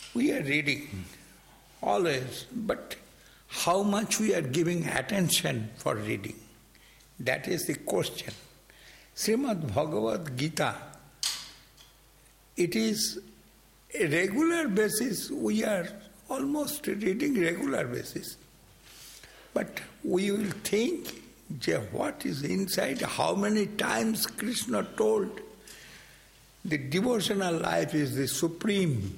We are reading always, but how much we are giving attention for reading? That is the question. Srimad Bhagavad Gita, it is a regular basis, we are almost reading regular basis. But we will think, what is inside, how many times Krishna told the devotional life is the supreme.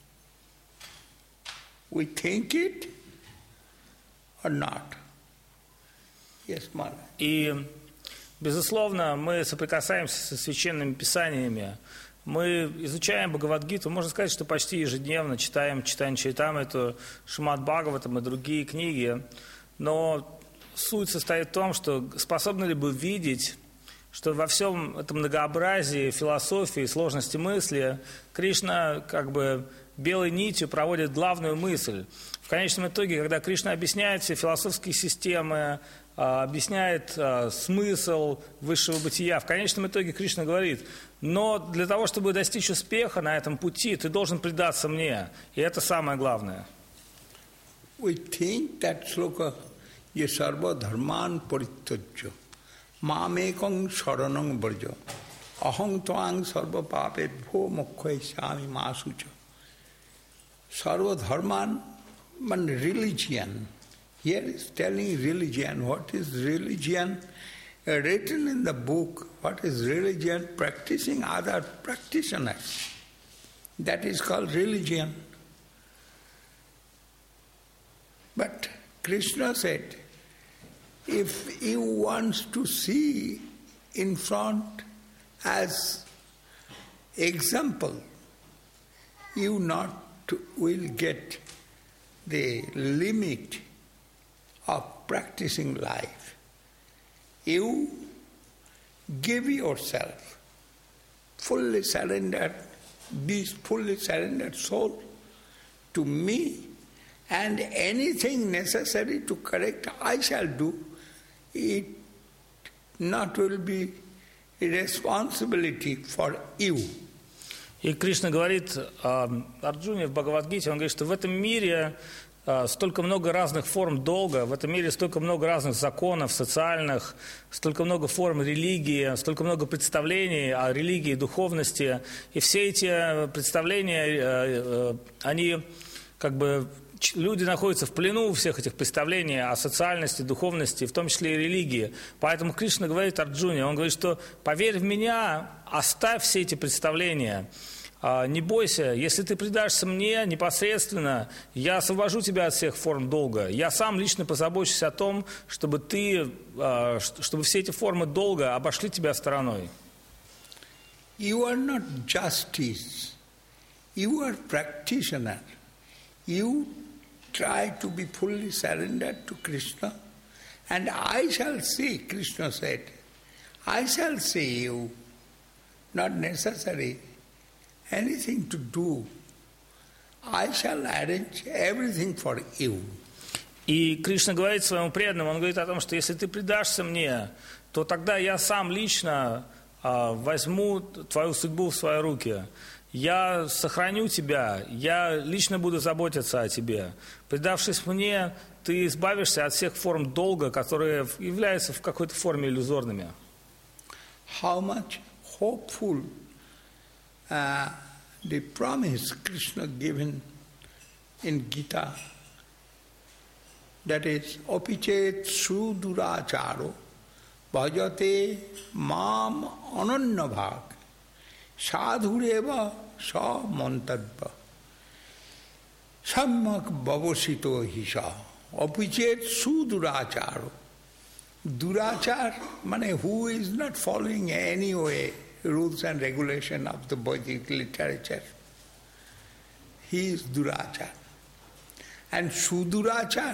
We think it or not? Yes, Mara. И, безусловно, мы соприкасаемся со священными писаниями. Мы изучаем Бхагавад-гиту, можно сказать, что почти ежедневно читаем Чайтамриту, Шримад Бхагаватам и другие книги. Но суть состоит в том, что способны ли мы видеть, что во всем этом многообразии философии, сложности мысли Кришна как бы белой нитью проводит главную мысль. В конечном итоге, когда Кришна объясняет все философские системы, объясняет смысл высшего бытия, в конечном итоге Кришна говорит: но для того, чтобы достичь успеха на этом пути, ты должен предаться мне. И это самое главное. We think that sloka ye sarva dharman parityajya mamekam sharanam varja aham tvang sarva papebhyo mokkhaisami masucha. Sarva dharman means religion. Here is telling religion. What is religion? Written in the book, what is religion? Practicing other practitioners. That is called religion. But Krishna said, if you want to see in front as example, you will get the limit of practicing life. You give yourself, fully surrendered, be fully surrendered soul to me, and anything necessary to correct I shall do. It not will be a responsibility for you. И Кришна говорит Арджуне в Бхагавад-гите, он говорит, что в этом мире столько много разных форм долга, в этом мире столько много разных законов социальных, столько много форм религии, столько много представлений о религии и духовности. И все эти представления, они как бы... Люди находятся в плену у всех этих представлений о социальности, духовности, в том числе и религии. Поэтому Кришна говорит Арджуне, он говорит, что поверь в меня, оставь все эти представления. Не бойся, если ты предашься мне непосредственно, я освобожу тебя от всех форм долга. Я сам лично позабочусь о том, чтобы все эти формы долга обошли тебя стороной. You are not justice. You are practitioner. You try to be fully surrendered to Krishna, and I shall see, Krishna said, I shall see you, not necessary anything to do. I shall arrange everything for you. И Кришна говорит своему преданному, он говорит о том, что если ты предашься мне, то тогда я сам лично возьму твою судьбу в свои руки. Я сохраню тебя, я лично буду заботиться о тебе. Предавшись мне, ты избавишься от всех форм долга, которые являются в какой-то форме иллюзорными. How much hopeful the promise Krishna given in Gita, that is, opichet suduracharo bhajate mam anannabhag sadhureva sa mantabha sammak bhavasito hisha opichet suduracharo. Durachar means who is not following any way rules and regulation of the Vedic literature. He is Durachar. And Sudurachar,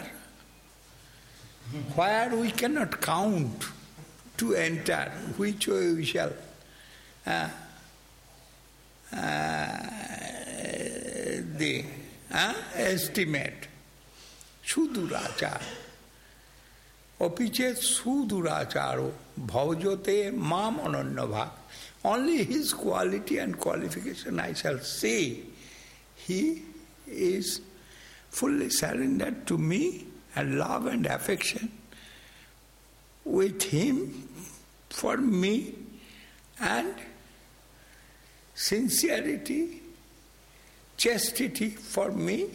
where we cannot count to enter, which way we shall estimate. Sudurachar. Opichet suduracharo bhavajote mam anannabhag. Only his quality and qualification I shall see. He is fully surrendered to me and love and affection with him for me, and sincerity, chastity for me,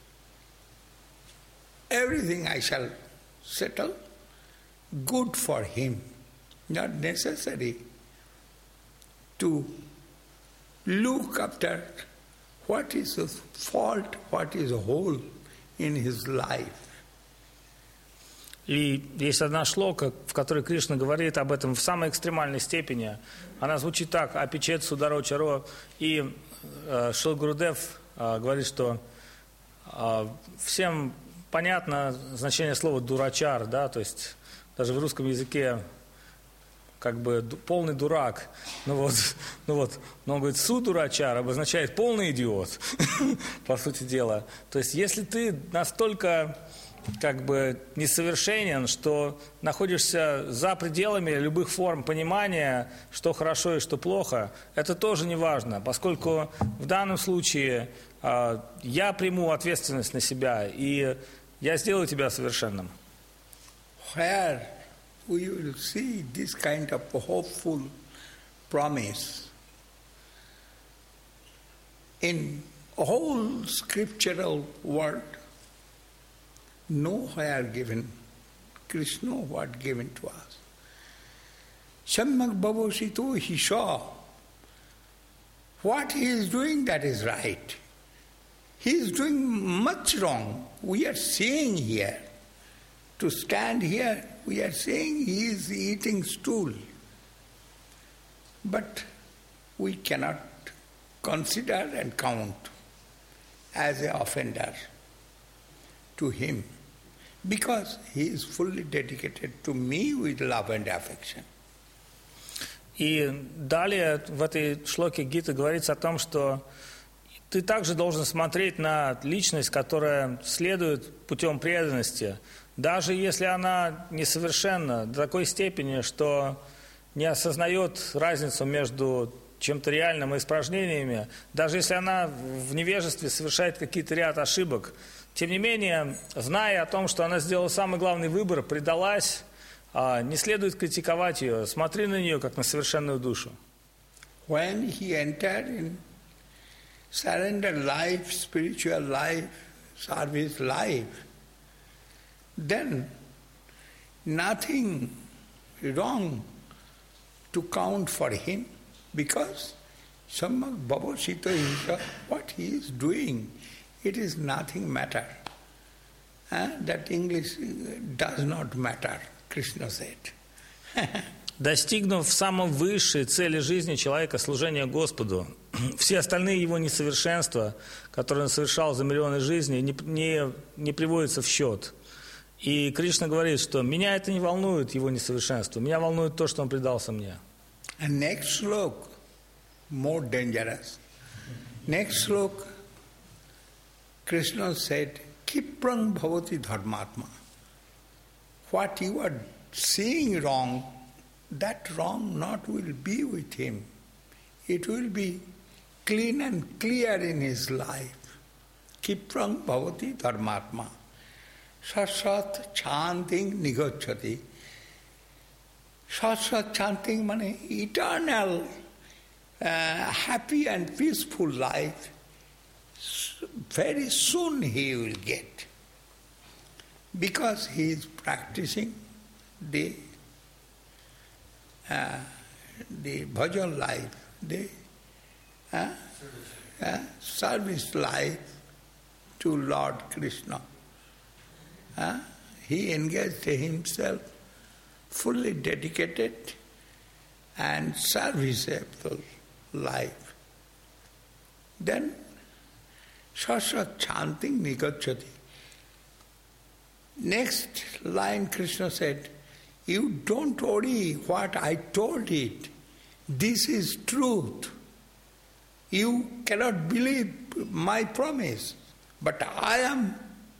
everything I shall settle good for him. Not necessary to look after what is the fault, what is whole in his life. И есть одна шлока, в которой Кришна говорит об этом в самой экстремальной степени. Она звучит так: «Апичет сударо чаро». И Шрила Гурудев говорит, что всем понятно значение слова «дурачар», да, то есть даже в русском языке как бы полный дурак. Но он говорит, судурачар обозначает полный идиот, по сути дела. То есть если ты настолько как бы несовершенен, что находишься за пределами любых форм понимания, что хорошо и что плохо, это тоже не важно, поскольку в данном случае я приму ответственность на себя, и я сделаю тебя совершенным. Where we will see this kind of hopeful promise in whole scriptural world, nowhere given, Krishna what given to us. Samyak Bhavosito, he saw what he is doing, that is right. He is doing much wrong. We are seeing here. To stand here, we are saying he is eating stool. But we cannot consider and count as an offender to him, because he is fully dedicated to me with love and affection. И далее в этой шлоке Гиты говорится о том, что ты также должен смотреть на личность, которая следует путем преданности, даже если она несовершенна до такой степени, что не осознает разницу между чем-то реальным и испражнениями, даже если она в невежестве совершает какие-то ряд ошибок, тем не менее, зная о том, что она сделала самый главный выбор, предалась, не следует критиковать ее, смотри на нее как на совершенную душу. When he entered in surrender life, spiritual life, service life, then nothing wrong to count for him, because Samyak Bhavosito is what he is doing. It is nothing matter. That English does not matter, Krishna said. Достигнув самой высшей цели жизни человека, служения Господу, все остальные его несовершенства, которые он совершал за миллионы жизней, не приводятся в счет. И Кришна говорит, что меня это не волнует, его несовершенство, меня волнует то, что он предался мне. And next slok, more dangerous. Next slok, Krishna said, Kiprang bhavati dharmatma. What you are seeing wrong, that wrong not will be with him. It will be clean and clear in his life. Kiprang bhavati dharmatma. Sasat chanting nigocchati. Sasat chanting means eternal, happy and peaceful life. Very soon he will get. Because he is practicing the bhajan life, the service life to Lord Krishna. He engaged himself fully dedicated and serviceable life. Then Sasat chanting nigacchati. Next line Krishna said, you don't worry what I told it. This is truth. You cannot believe my promise. But I am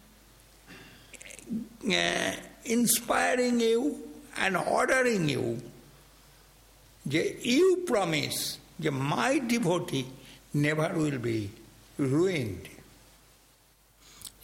inspiring you and ordering you. You promise that my devotee never will be ruined.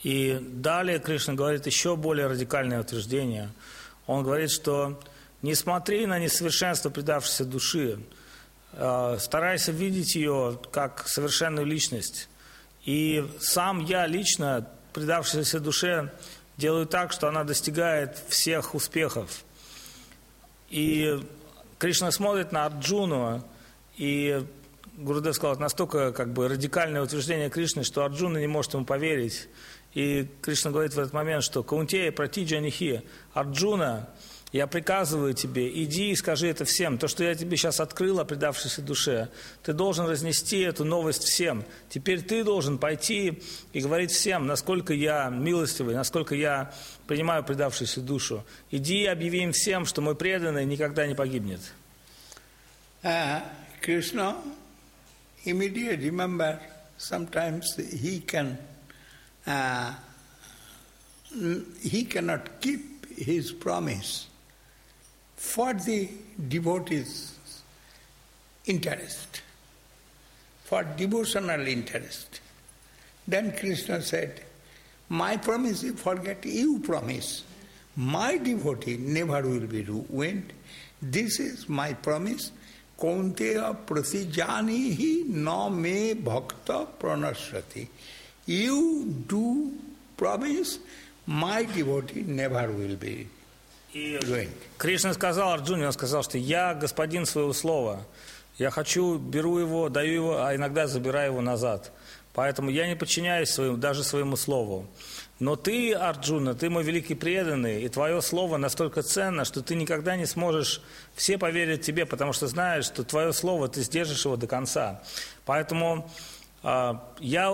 И далее Кришна говорит еще более радикальное утверждение. Он говорит, что не смотри на несовершенство предавшейся души, старайся видеть ее как совершенную личность. И сам я лично, предавшейся душе, делаю так, что она достигает всех успехов. И Кришна смотрит на Арджуну, и Гурудев сказал, это настолько радикальное утверждение Кришны, что Арджуна не может ему поверить. И Кришна говорит в этот момент, что Каунтея пратиджанихи, Арджуна, я приказываю тебе, иди и скажи это всем. То, что я тебе сейчас открыл о предавшейся душе, ты должен разнести эту новость всем. Теперь ты должен пойти и говорить всем, насколько я милостивый, насколько я принимаю предавшуюся душу. Иди и объяви им всем, что мой преданный никогда не погибнет. Krishna immediately remember, sometimes he cannot keep his promise for the devotees' interest, for devotional interest. Then Krishna said, my promise, you forget, you promise. My devotee never will be ruined. This is my promise. Kaunteya pratijanihi na me bhakta pranashrati. You do promise, my devotee never will be ruined. Кришна сказал Арджуне, он сказал, что я господин своего слова. Я хочу, беру его, даю его, а иногда забираю его назад. Поэтому я не подчиняюсь даже своему слову. Но ты, Арджуна, ты мой великий преданный, и твое слово настолько ценно, что ты никогда не сможешь все поверить тебе, потому что знаешь, что твое слово, ты сдержишь его до конца. Поэтому я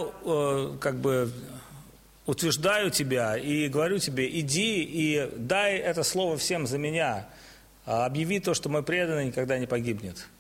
утверждаю тебя и говорю тебе, иди и дай это слово всем за меня, объяви то, что мой преданный никогда не погибнет.